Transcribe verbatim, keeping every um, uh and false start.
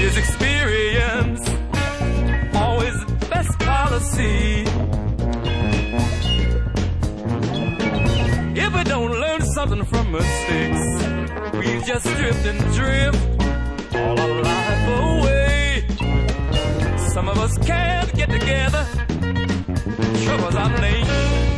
is experience, always the best policy. If we don't learn something from mistakes, we just drift and drift all our life away. Some of us can't get together, troubles our nation.